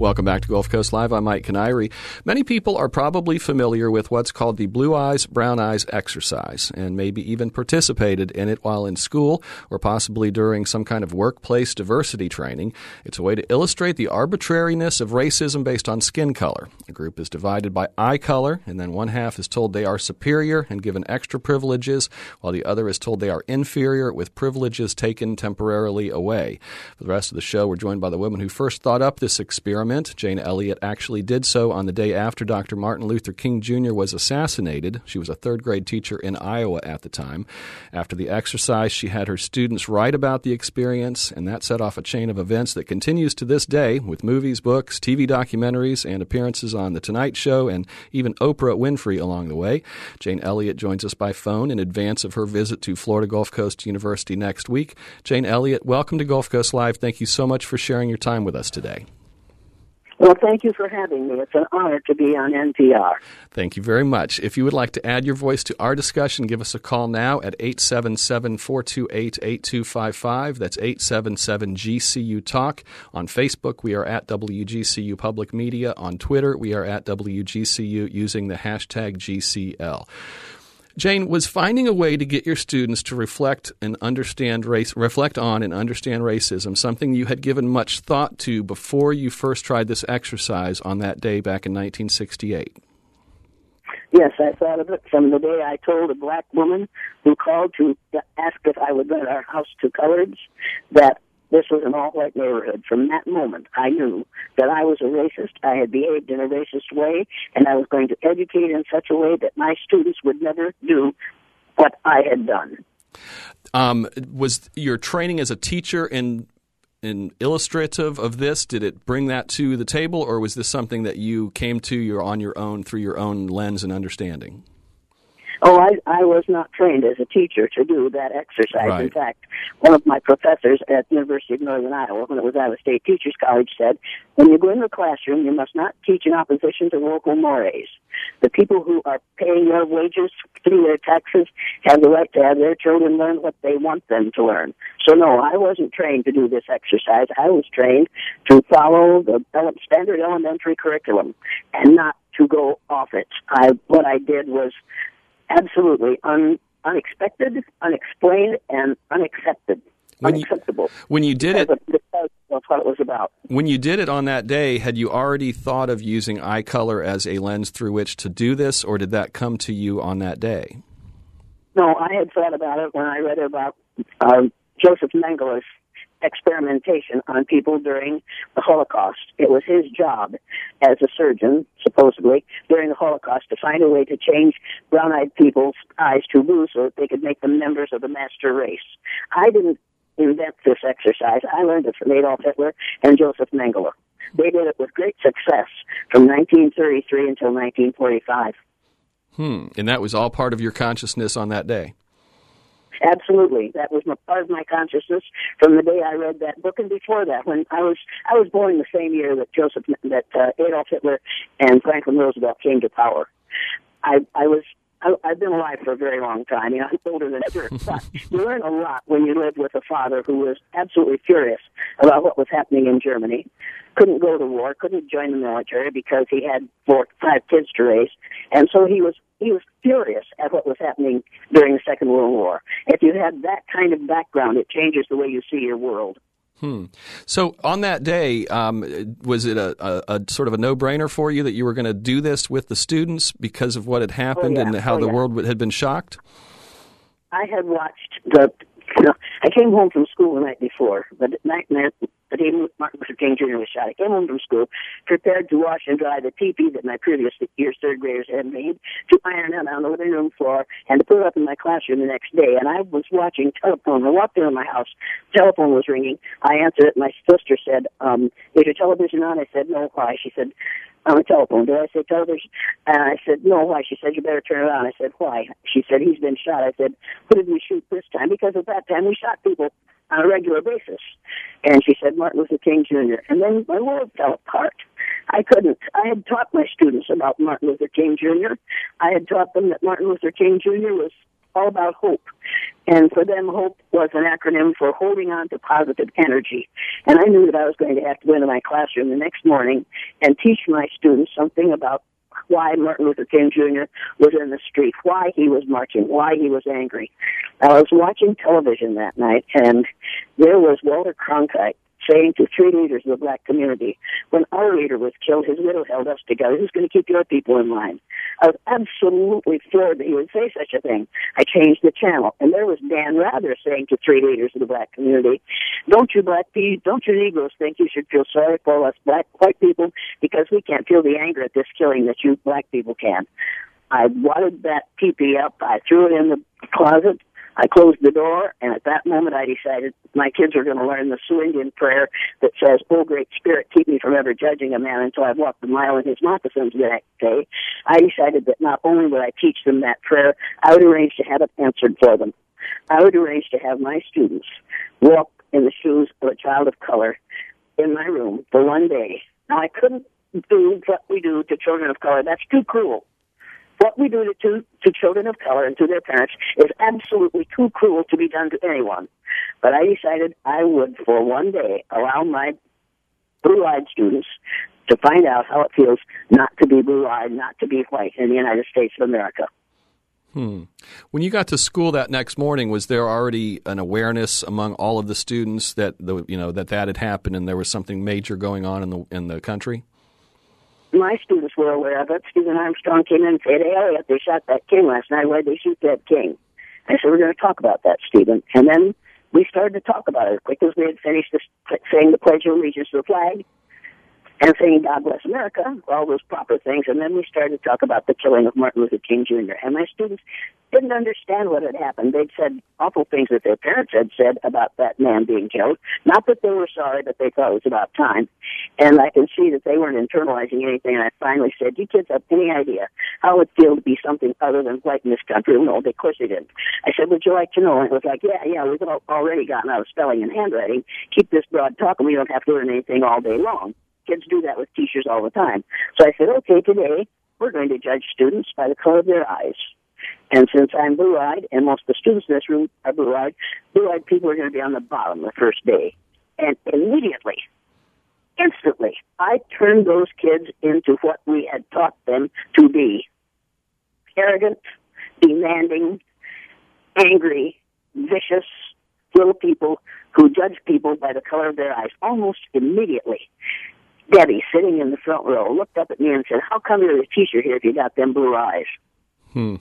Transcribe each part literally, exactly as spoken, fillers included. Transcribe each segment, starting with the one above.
Welcome back to Gulf Coast Live. I'm Mike Canary. Many people are probably familiar with what's called the Blue Eyes, Brown Eyes exercise, and maybe even participated in it while in school or possibly during some kind of workplace diversity training. It's a way to illustrate the arbitrariness of racism based on skin color. A group is divided by eye color, and then one half is told they are superior and given extra privileges, while the other is told they are inferior with privileges taken temporarily away. For the rest of the show, we're joined by the woman who first thought up this experiment. Jane Elliott actually did so on the day after Doctor Martin Luther King Junior was assassinated. She was a third-grade teacher in Iowa at the time. After the exercise, she had her students write about the experience, and that set off a chain of events that continues to this day with movies, books, T V documentaries, and appearances on The Tonight Show, and even Oprah Winfrey along the way. Jane Elliott joins us by phone in advance of her visit to Florida Gulf Coast University next week. Jane Elliott, welcome to Gulf Coast Live. Thank you so much for sharing your time with us today. Well, thank you for having me. It's an honor to be on N P R. Thank you very much. If you would like to add your voice to our discussion, give us a call now at eight seven seven, four two eight, eight two five five. That's eight seven seven G C U Talk. On Facebook, we are at W G C U Public Media. On Twitter, we are at W G C U using the hashtag G C L. Jane, was finding a way to get your students to reflect and understand race, reflect on and understand racism something you had given much thought to before you first tried this exercise on that day back in nineteen sixty-eight? Yes, I thought of it from the day I told a black woman who called to ask if I would rent our house to coloreds that this was an all-white neighborhood. From that moment, I knew that I was a racist. I had behaved in a racist way, and I was going to educate in such a way that my students would never do what I had done. Um, was your training as a teacher in, in illustrative of this? Did it bring that to the table, or was this something that you came to your, on your own through your own lens and understanding? Oh, I, I was not trained as a teacher to do that exercise. Right. In fact, one of my professors at the University of Northern Iowa, when it was Iowa State Teachers College, said, when you go into the classroom, you must not teach in opposition to local mores. The people who are paying their wages through their taxes have the right to have their children learn what they want them to learn. So, no, I wasn't trained to do this exercise. I was trained to follow the standard elementary curriculum and not to go off it. I, what I did was absolutely un, unexpected, unexplained, and unaccepted. When Unacceptable. You, when you did it, because that's what it was about. When you did it on that day, had you already thought of using eye color as a lens through which to do this, or did that come to you on that day? No, I had thought about it when I read about uh, Joseph Mengeler's experimentation on people during the Holocaust. It was his job as a surgeon, supposedly, during the Holocaust to find a way to change brown-eyed people's eyes to blue so that they could make them members of the master race. I didn't invent this exercise. I learned it from Adolf Hitler and Joseph Mengele. They did it with great success from nineteen thirty-three until nineteen forty-five. Hmm. And that was all part of your consciousness on that day? Absolutely. That was my, part of my consciousness from the day I read that book, and before that, when I was I was born the same year that Joseph that uh, Adolf Hitler and Franklin Roosevelt came to power. I I was I, I've been alive for a very long time. You know, I'm older than ever. But you learn a lot when you live with a father who was absolutely furious about what was happening in Germany. Couldn't go to war, couldn't join the military because he had four, five kids to raise, and so he was he was furious at what was happening during the Second World War. If you had that kind of background, it changes the way you see your world. Hmm. So on that day, um, was it a, a, a sort of a no-brainer for you that you were going to do this with the students because of what had happened oh, yeah. and how oh, the yeah. world had been shocked? I had watched the. You know, I came home from school the night before, the night the day Martin Luther King Junior was shot. I came home from school prepared to wash and dry the teepee that my previous year's third graders had made, to iron it on the living room floor, and to put it up in my classroom the next day. And I was watching telephone. I walked into my house. Telephone was ringing. I answered it. My sister said, um, "Is your television on?" I said, "No." Why? She said, "On the telephone." Did I say television? And I said, "No." Why? She said, "You better turn it on." I said, "Why?" She said, "He's been shot." I said, "Who did we shoot this time?" Because at that time we shot people on a regular basis. And she said, "Martin Luther King Junior" And then my world fell apart. I couldn't. I had taught my students about Martin Luther King Junior I had taught them that Martin Luther King Junior was all about hope. And for them, hope was an acronym for holding on to positive energy. And I knew that I was going to have to go into my classroom the next morning and teach my students something about why Martin Luther King Junior was in the street, why he was marching, why he was angry. I was watching television that night, and there was Walter Cronkite saying to three leaders of the black community, when our leader was killed, his widow held us together. Who's going to keep your people in line? I was absolutely floored that he would say such a thing. I changed the channel, and there was Dan Rather saying to three leaders of the black community, don't you black people, don't you Negroes think you should feel sorry for us black white people because we can't feel the anger at this killing that you black people can? I wadded that teepee up. I threw it in the closet. I closed the door, and at that moment I decided my kids are going to learn the Sioux Indian prayer that says, oh, great Spirit, keep me from ever judging a man until I've walked a mile in his moccasins the next day. I decided that not only would I teach them that prayer, I would arrange to have it answered for them. I would arrange to have my students walk in the shoes of a child of color in my room for one day. Now, I couldn't do what we do to children of color. That's too cruel. What we do to, to children of color and to their parents is absolutely too cruel to be done to anyone. But I decided I would, for one day, allow my blue-eyed students to find out how it feels not to be blue-eyed, not to be white in the United States of America. Hmm. When you got to school that next morning, was there already an awareness among all of the students that the you know that that had happened and there was something major going on in the in the country? My students were aware of it. Stephen Armstrong came in and said, hey, Elliot, they shot that king last night. Why'd they shoot that king? I said, we're going to talk about that, Stephen. And then we started to talk about it as quick as we had finished this, saying the Pledge of Allegiance to the flag and saying God bless America, all those proper things. And then we started to talk about the killing of Martin Luther King Junior And my students didn't understand what had happened. They'd said awful things that their parents had said about that man being killed. Not that they were sorry, but they thought it was about time. And I can see that they weren't internalizing anything. And I finally said, you kids have any idea how it would feel to be something other than white in this country? No, of course they didn't. I said, would you like to know? And it was like, yeah, yeah, we've already gotten out of spelling and handwriting. Keep this broad talk, and we don't have to learn anything all day long. Kids do that with teachers all the time. So I said, okay, today we're going to judge students by the color of their eyes. And since I'm blue-eyed, and most of the students in this room are blue-eyed, blue-eyed people are going to be on the bottom the first day. And immediately, instantly, I turned those kids into what we had taught them to be. Arrogant, demanding, angry, vicious little people who judge people by the color of their eyes almost immediately. Debbie, sitting in the front row, looked up at me and said, how come you're a teacher here if you got them blue eyes? Hmm.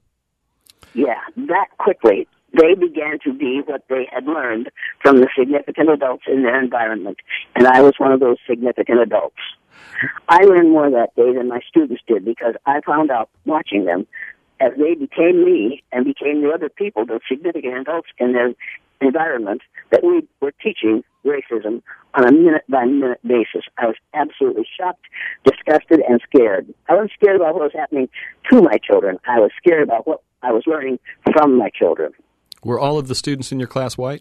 Yeah, that quickly, they began to be what they had learned from the significant adults in their environment. And I was one of those significant adults. I learned more that day than my students did because I found out, watching them, as they became me and became the other people, the significant adults in their environment, that we were teaching racism on a minute-by-minute basis. I was absolutely shocked, disgusted, and scared. I wasn't scared about what was happening to my children. I was scared about what I was learning from my children. Were all of the students in your class white?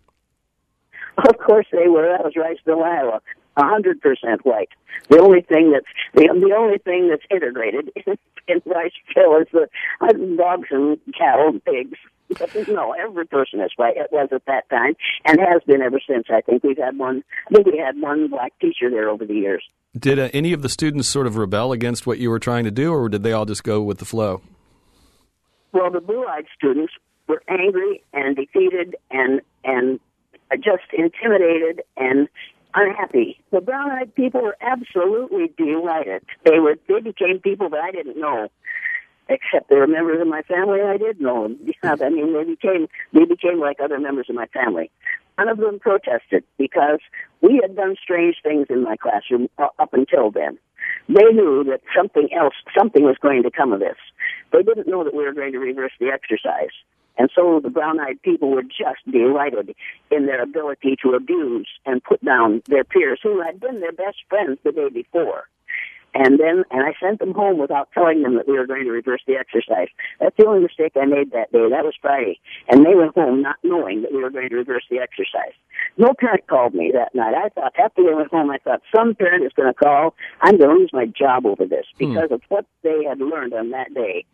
Of course they were. That was Riceville, Iowa. A hundred percent white. The only thing that's the the only thing that's integrated in, in Riceville is the uh, dogs and cattle and pigs. But no, every person is white. It was at that time and has been ever since. I think we've had one. I think we had one black teacher there over the years. Did uh, any of the students sort of rebel against what you were trying to do, or did they all just go with the flow? Well, the blue-eyed students were angry and defeated and and just intimidated and unhappy. The brown-eyed people were absolutely delighted. They were they became people that I didn't know, except they were members of my family. I did know them. I mean, they became they became like other members of my family. None of them protested because we had done strange things in my classroom up until then. They knew that something else, something was going to come of this. They didn't know that we were going to reverse the exercise. And so the brown-eyed people were just delighted in their ability to abuse and put down their peers who had been their best friends the day before. And then, and I sent them home without telling them that we were going to reverse the exercise. That's the only mistake I made that day. That was Friday. And they went home not knowing that we were going to reverse the exercise. No parent called me that night. I thought, after they went home, I thought, some parent is going to call. I'm going to lose my job over this because hmm. of what they had learned on that day.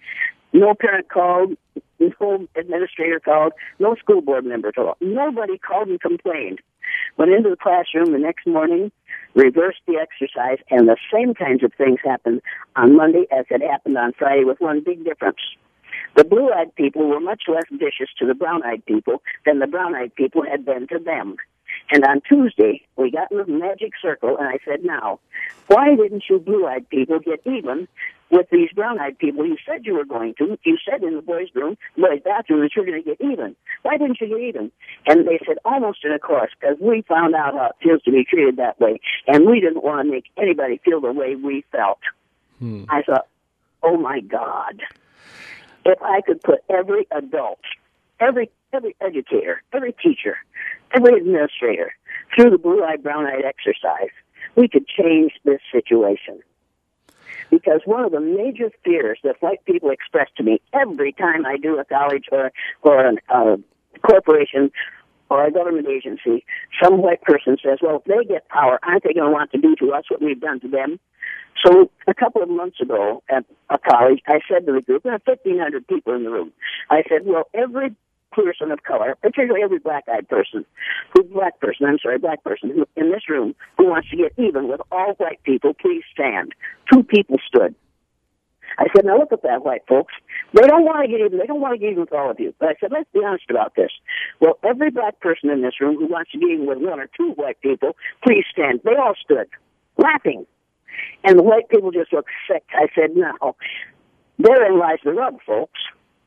No parent called, no administrator called, no school board member called. Nobody called and complained. Went into the classroom the next morning, reversed the exercise, and the same kinds of things happened on Monday as had happened on Friday, with one big difference. The blue-eyed people were much less vicious to the brown-eyed people than the brown-eyed people had been to them. And on Tuesday, we got in the magic circle, and I said, now, why didn't you blue-eyed people get even with these brown-eyed people? You said you were going to. You said in the boys' room, boys' bathroom, that you were going to get even. Why didn't you get even? And they said, almost in a chorus, because we found out how it feels to be treated that way, and we didn't want to make anybody feel the way we felt. Hmm. I thought, oh, my God. If I could put every adult, every every educator, every teacher, every administrator through the blue-eyed, brown-eyed exercise, we could change this situation. Because one of the major fears that white people express to me every time I do a college or or a uh, corporation or a government agency, some white person says, well, if they get power, aren't they going to want to do to us what we've done to them? So a couple of months ago at a college, I said to the group, there are fifteen hundred people in the room. I said, well, every person of color, particularly every black-eyed person, who black person, I'm sorry, black person who, in this room who wants to get even with all white people, please stand. Two people stood. I said, now look at that, white folks. They don't want to get even. They don't want to get even with all of you. But I said, let's be honest about this. Well, every black person in this room who wants to get even with one or two white people, please stand. They all stood, laughing. And the white people just looked sick. I said, no, therein lies the rub, folks.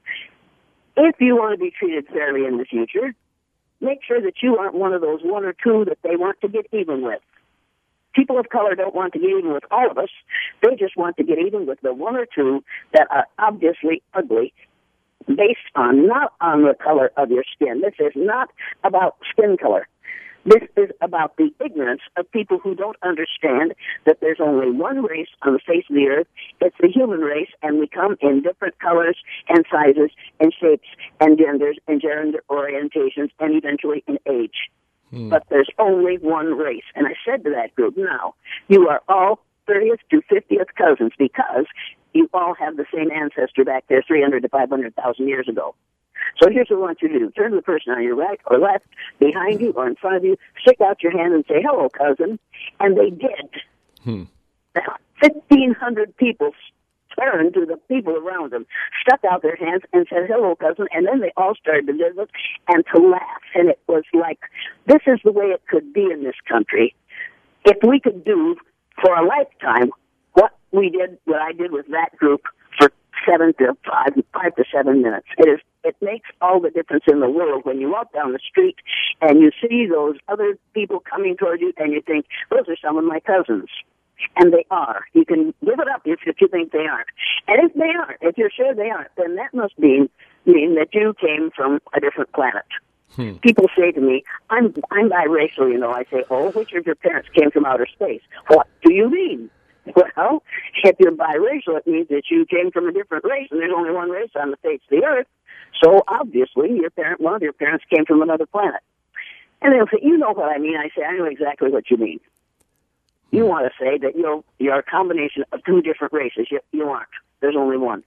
If you want to be treated fairly in the future, make sure that you aren't one of those one or two that they want to get even with. People of color don't want to get even with all of us. They just want to get even with the one or two that are obviously ugly, based on, not on the color of your skin. This is not about skin color. This is about the ignorance of people who don't understand that there's only one race on the face of the earth. It's the human race, and we come in different colors and sizes and shapes and genders and gender orientations and eventually in age. Hmm. But there's only one race. And I said to that group, now, you are all thirtieth to fiftieth cousins because you all have the same ancestor back there three hundred to five hundred thousand years ago. So here's what I want you to do. Turn to the person on your right or left, behind you or in front of you, stick out your hand and say, hello, cousin. And they did. Hmm. Now, fifteen hundred people turned to the people around them, stuck out their hands and said, hello, cousin. And then they all started to visit and to laugh. And it was like, this is the way it could be in this country. If we could do for a lifetime what we did, what I did with that group for seven to five, five to seven minutes. It is, it makes all the difference in the world when you walk down the street and you see those other people coming toward you and you think, those are some of my cousins. And they are. You can give it up if, if you think they aren't. And if they aren't, if you're sure they aren't, then that must mean, mean that you came from a different planet. Hmm. People say to me, I'm, I'm biracial, you know. I say, oh, which of your parents came from outer space? What do you mean? Well, if you're biracial, it means that you came from a different race, and there's only one race on the face of the earth. So obviously, your parent, one of your parents came from another planet. And they'll say, you know what I mean. I say, I know exactly what you mean. You want to say that you're, you're a combination of two different races. You, you aren't. There's only one.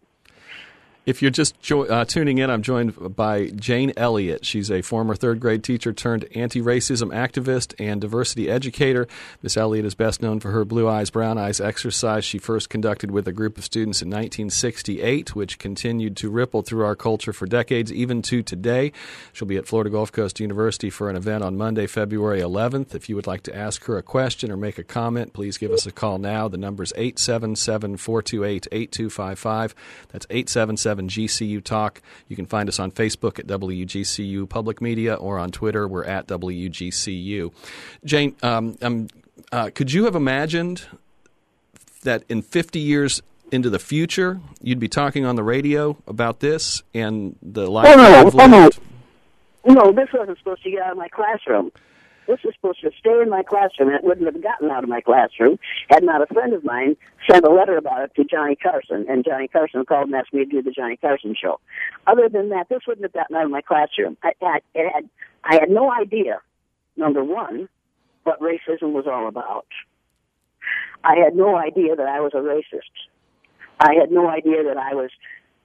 If you're just jo- uh, tuning in, I'm joined by Jane Elliott. She's a former third-grade teacher turned anti-racism activist and diversity educator. Miss Elliott is best known for her Blue Eyes, Brown Eyes exercise she first conducted with a group of students in nineteen sixty-eight, which continued to ripple through our culture for decades, even to today. She'll be at Florida Gulf Coast University for an event on Monday, February eleventh. If you would like to ask her a question or make a comment, please give us a call now. The number is eight seven seven, four two eight, eight two five five. That's eight seven seven G C U Talk. You can find us on Facebook at W G C U Public Media or on Twitter. We're at W G C U. Jane, um, um, uh, could you have imagined that in fifty years into the future, you'd be talking on the radio about this and the life oh, no, you've oh, lived? No. no, this wasn't supposed to get out of my classroom. This was supposed to stay in my classroom, and it wouldn't have gotten out of my classroom had not a friend of mine sent a letter about it to Johnny Carson, and Johnny Carson called and asked me to do the Johnny Carson show. Other than that, this wouldn't have gotten out of my classroom. I, I, it had, I had no idea, number one, what racism was all about. I had no idea that I was a racist. I had no idea that I was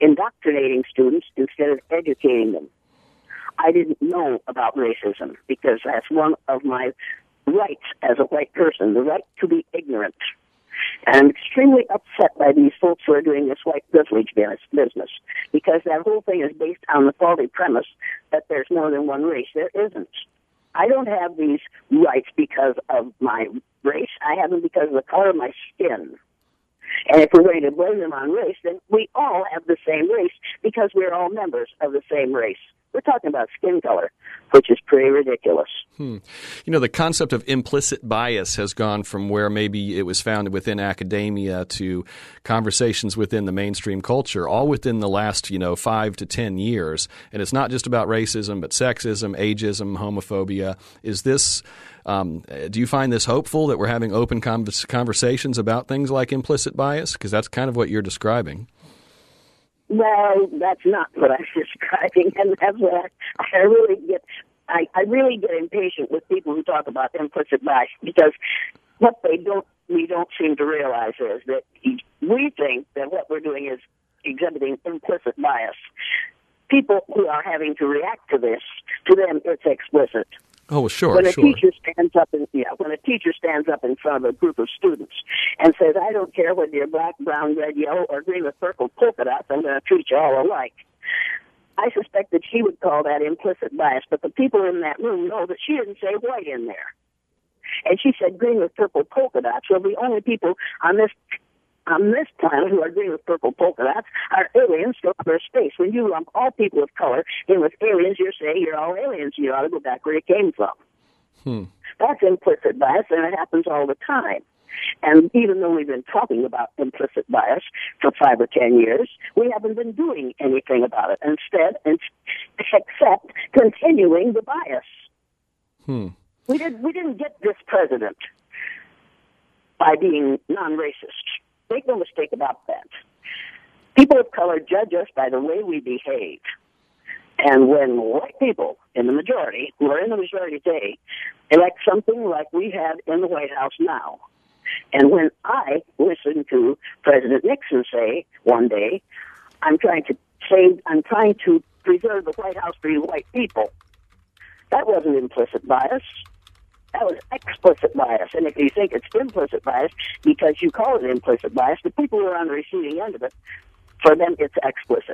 indoctrinating students instead of educating them. I didn't know about racism because that's one of my rights as a white person, the right to be ignorant. And I'm extremely upset by these folks who are doing this white privilege business because that whole thing is based on the faulty premise that there's more than one race. There isn't. I don't have these rights because of my race. I have them because of the color of my skin. And if we're ready to blame them on race, then we all have the same race because we're all members of the same race. We're talking about skin color, which is pretty ridiculous. Hmm. You know, the concept of implicit bias has gone from where maybe it was found within academia to conversations within the mainstream culture, all within the last, you know, five to ten years. And it's not just about racism, but sexism, ageism, homophobia. Is this, um, do you find this hopeful that we're having open convers- conversations about things like implicit bias? Because that's kind of what you're describing. Well, that's not what I'm describing, and that's what I, I really get. I, I really get impatient with people who talk about implicit bias because what they don't, we don't seem to realize is that we think that what we're doing is exhibiting implicit bias. People who are having to react to this, to them, it's explicit. Oh, sure, when a sure. teacher stands up in yeah, when a teacher stands up in front of a group of students and says, "I don't care whether you're black, brown, red, yellow, or green with purple polka dots, I'm going to treat you all alike." I suspect that she would call that implicit bias, but the people in that room know that she didn't say white in there, and she said green with purple polka dots. Well, the only people on this on this planet who are green with purple polka dots are aliens from outer space. When you lump all people of color in with aliens, you're saying you're all aliens. You ought to go back where you came from. Hmm. That's implicit bias, and it happens all the time. And even though we've been talking about implicit bias for five or ten years, we haven't been doing anything about it. Instead, except continuing the bias. Hmm. We did. We didn't get this president by being non-racist. Make no mistake about that. People of color judge us by the way we behave. And when white people, in the majority, who are in the majority today, elect something like we have in the White House now, and when I listened to President Nixon say one day, I'm trying to save, I'm trying to preserve the White House for you white people, that wasn't implicit bias. That was explicit bias. And if you think it's implicit bias because you call it implicit bias, the people who are on the receiving end of it, for them it's explicit.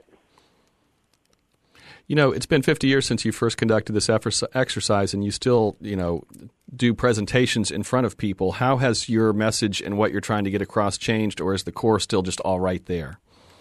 You know, it's been fifty years since you first conducted this exercise, and you still, you know, do presentations in front of people. How has your message and what you're trying to get across changed, or is the core still just all right there?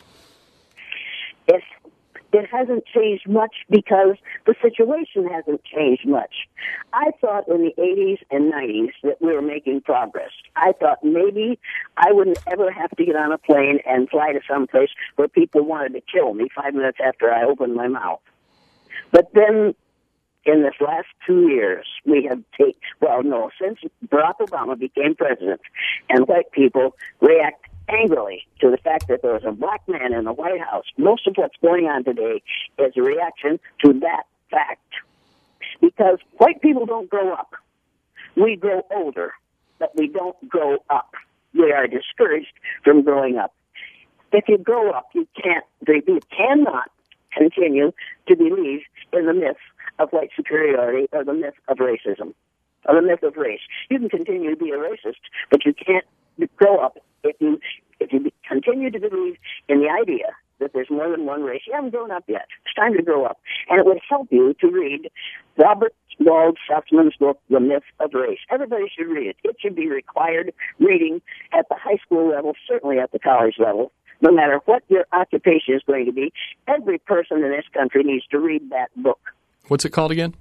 It's It hasn't changed much because the situation hasn't changed much. I thought in the eighties and nineties that we were making progress. I thought maybe I wouldn't ever have to get on a plane and fly to some place where people wanted to kill me five minutes after I opened my mouth. But then in this last two years, we have taken, well, no, since Barack Obama became president and white people react angrily to the fact that there was a black man in the White House. Most of what's going on today is a reaction to that fact. Because white people don't grow up. We grow older, but we don't grow up. We are discouraged from growing up. If you grow up, you can't, you cannot continue to believe in the myth of white superiority or the myth of racism, or the myth of race. You can continue to be a racist, but you can't grow up if you if you continue to believe in the idea that there's more than one race. You haven't grown up yet. It's time to grow up. And it would help you to read Robert Wald Sussman's book, The Myth of Race. Everybody should read it. It should be required reading at the high school level, certainly at the college level. No matter what your occupation is going to be, every person in this country needs to read that book. What's it called again?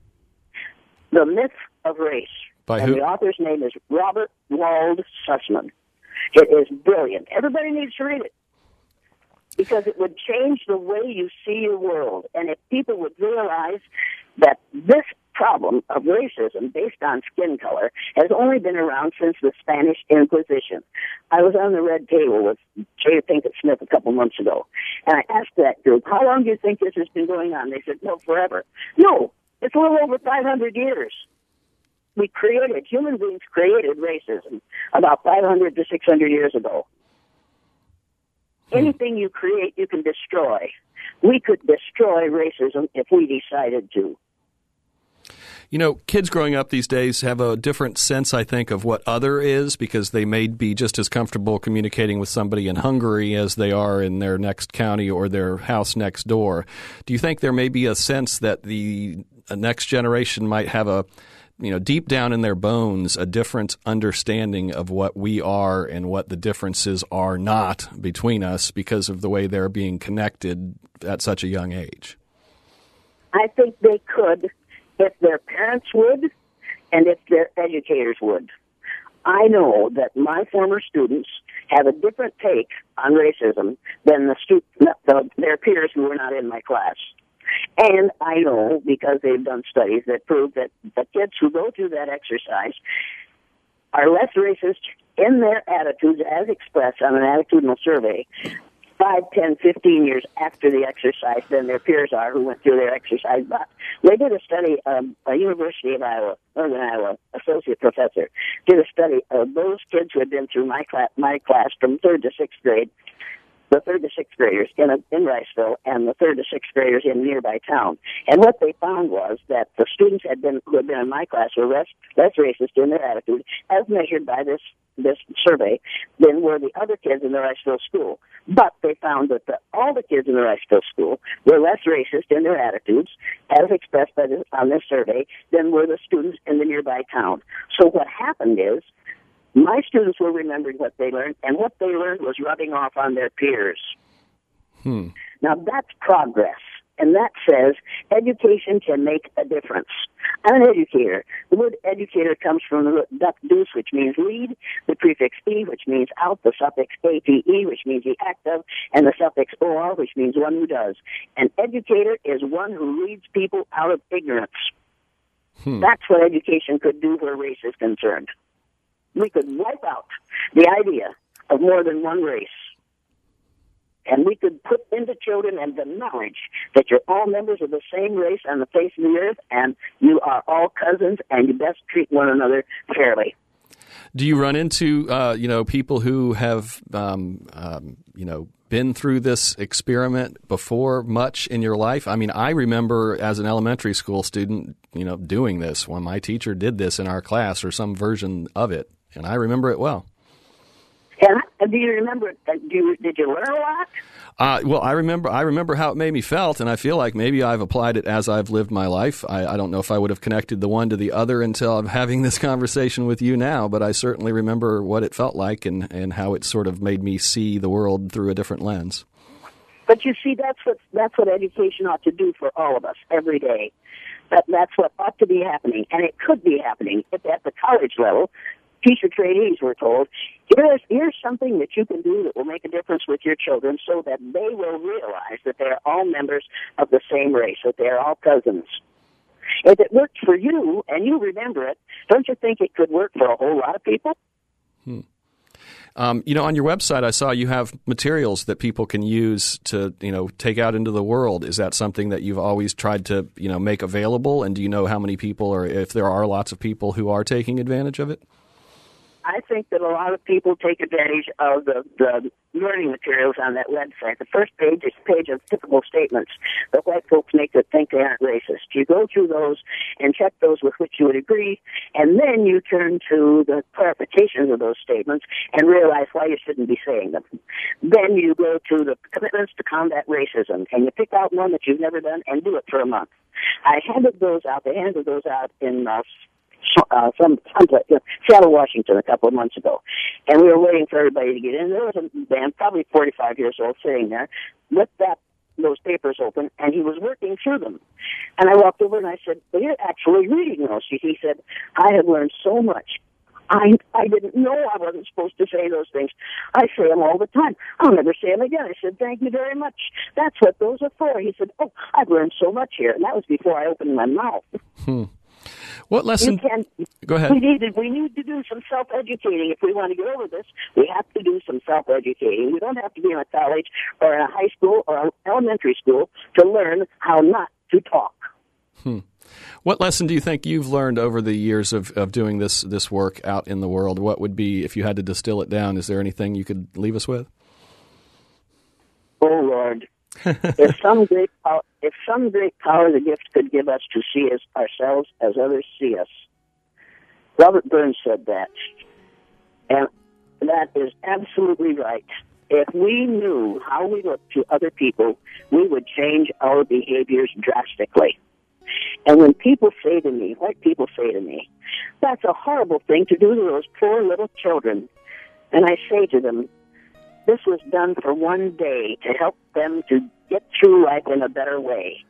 The Myth of Race. By and who? The author's name is Robert Wald Sussman. It is brilliant. Everybody needs to read it because it would change the way you see your world. And if people would realize that this problem of racism based on skin color has only been around since the Spanish Inquisition. I was on the red table with J. Pinkett Smith a couple months ago, and I asked that group, how long do you think this has been going on? They said, no, forever. No, it's a little over five hundred years. We created, human beings created racism about five hundred to six hundred years ago. Anything you create, you can destroy. We could destroy racism if we decided to. You know, kids growing up these days have a different sense, I think, of what other is because they may be just as comfortable communicating with somebody in Hungary as they are in their next county or their house next door. Do you think there may be a sense that the next generation might have a, you know, deep down in their bones, a different understanding of what we are and what the differences are not between us because of the way they're being connected at such a young age? I think they could if their parents would and if their educators would. I know that my former students have a different take on racism than the, stu- the their peers who were not in my class. And I know, because they've done studies that prove that the kids who go through that exercise are less racist in their attitudes as expressed on an attitudinal survey five, ten, fifteen years after the exercise than their peers are who went through their exercise. But they did a study, um, a University of Iowa, Northern Iowa associate professor, did a study of those kids who had been through my class, my class from third to sixth grade, the third to sixth graders in, a, in Riceville and the third to sixth graders in a nearby town. And what they found was that the students had been, who had been in my class were less, less racist in their attitude, as measured by this, this survey, than were the other kids in the Riceville school. But they found that the, all the kids in the Riceville school were less racist in their attitudes, as expressed by this, on this survey, than were the students in the nearby town. So what happened is, my students were remembering what they learned, and what they learned was rubbing off on their peers. Hmm. Now, that's progress, and that says education can make a difference. I'm an educator. The word educator comes from the root duck deuce, which means lead, the prefix e, which means out, the suffix ate, which means the act of, and the suffix or, which means one who does. An educator is one who leads people out of ignorance. Hmm. That's what education could do where race is concerned. We could wipe out the idea of more than one race. And we could put into children and the knowledge that you're all members of the same race on the face of the earth, and you are all cousins, and you best treat one another fairly. Do you run into, uh, you know, people who have, um, um, you know, been through this experiment before much in your life? I mean, I remember as an elementary school student, you know, doing this when my teacher did this in our class or some version of it, and I remember it well. And do you remember it? Do you, did you learn a lot? Uh, well, I remember I remember how it made me felt, and I feel like maybe I've applied it as I've lived my life. I, I don't know if I would have connected the one to the other until I'm having this conversation with you now, but I certainly remember what it felt like and, and how it sort of made me see the world through a different lens. But you see, that's what, that's what education ought to do for all of us every day. That, that's what ought to be happening, and it could be happening if at the college level. Teacher trainees were told, here's, here's something that you can do that will make a difference with your children so that they will realize that they're all members of the same race, that they're all cousins. If it worked for you and you remember it, don't you think it could work for a whole lot of people? Hmm. Um, you know, on your website, I saw you have materials that people can use to, you know, take out into the world. Is that something that you've always tried to, you know, make available? And do you know how many people, or if there are lots of people who are taking advantage of it? I think that a lot of people take advantage of the, the learning materials on that website. The first page is a page of typical statements that white folks make that think they aren't racist. You go through those and check those with which you would agree, and then you turn to the clarifications of those statements and realize why you shouldn't be saying them. Then you go to the commitments to combat racism, and you pick out one that you've never done and do it for a month. I handed those out. They handed those out in uh, Uh, some someplace, you know, Seattle, Washington, a couple of months ago, and we were waiting for everybody to get in. There was a man, probably forty-five years old, sitting there with that those papers open, and he was working through them. And I walked over and I said, "Well, you're actually reading those." He said, "I have learned so much. I I didn't know I wasn't supposed to say those things. I say them all the time. I'll never say them again." I said, "Thank you very much. That's what those are for." He said, "Oh, I've learned so much here," and that was before I opened my mouth. Hmm. What lesson? Can, Go ahead. We need, to, we need to do some self-educating. If we want to get over this, we have to do some self-educating. We don't have to be in a college or in a high school or an elementary school to learn how not to talk. Hmm. What lesson do you think you've learned over the years of, of doing this, this work out in the world? What would be, if you had to distill it down, is there anything you could leave us with? if some great power, if some great power the gift could give us to see as ourselves as others see us. Robert Burns said that, and that is absolutely right. If we knew how we looked to other people, we would change our behaviors drastically. And when people say to me, white people say to me, that's a horrible thing to do to those poor little children. And I say to them, this was done for one day to help them to get through life in a better way.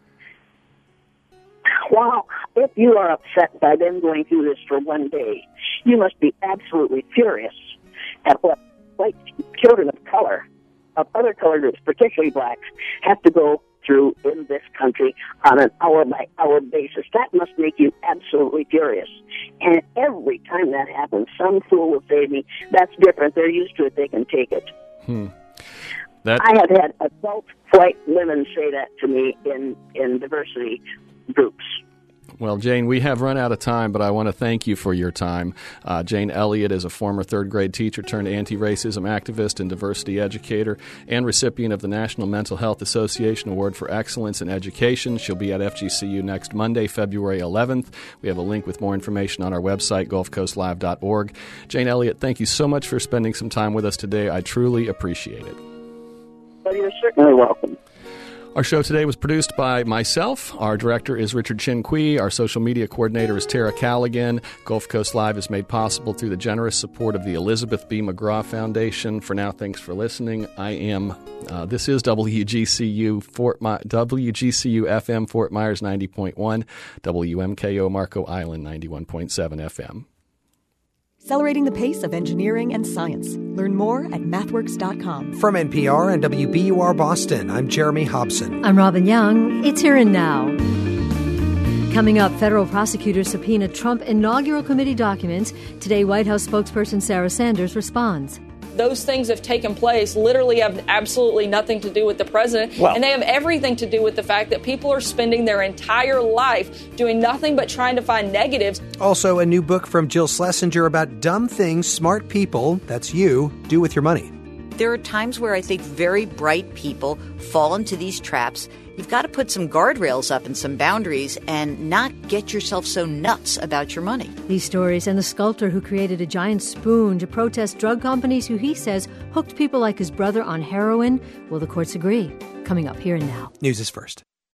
Well, if you are upset by them going through this for one day, you must be absolutely furious at what white children of color, of other color groups, particularly blacks, have to go through in this country on an hour-by-hour basis. That must make you absolutely furious. And every time that happens, some fool will say to me, that's different. They're used to it. They can take it. Hmm. That... I have had adult white women say that to me in, in diversity groups. Well, Jane, we have run out of time, but I want to thank you for your time. Uh, Jane Elliott is a former third-grade teacher turned anti-racism activist and diversity educator and recipient of the National Mental Health Association Award for Excellence in Education. She'll be at F G C U next Monday, February eleventh. We have a link with more information on our website, gulf coast live dot org. Jane Elliott, thank you so much for spending some time with us today. I truly appreciate it. Well, you're certainly welcome. Our show today was produced by myself. Our director is Richard Chin Kui. Our social media coordinator is Tara Callaghan. Gulf Coast Live is made possible through the generous support of the Elizabeth B. McGraw Foundation. For now, thanks for listening. I am, uh, this is W G C U Fort My- W G C U F M Fort Myers ninety point one, W M K O Marco Island ninety-one point seven F M. Accelerating the pace of engineering and science. Learn more at mathworks dot com. From N P R and W B U R Boston, I'm Jeremy Hobson. I'm Robin Young. It's Here and Now. Coming up, federal prosecutors subpoena Trump inaugural committee documents. Today, White House spokesperson Sarah Sanders responds. Those things have taken place literally have absolutely nothing to do with the president. Well, and they have everything to do with the fact that people are spending their entire life doing nothing but trying to find negatives. Also, a new book from Jill Schlesinger about dumb things smart people, that's you, do with your money. There are times where I think very bright people fall into these traps. You've got to put some guardrails up and some boundaries and not get yourself so nuts about your money. These stories and the sculptor who created a giant spoon to protest drug companies who he says hooked people like his brother on heroin. Will the courts agree? Coming up Here and Now. News is first.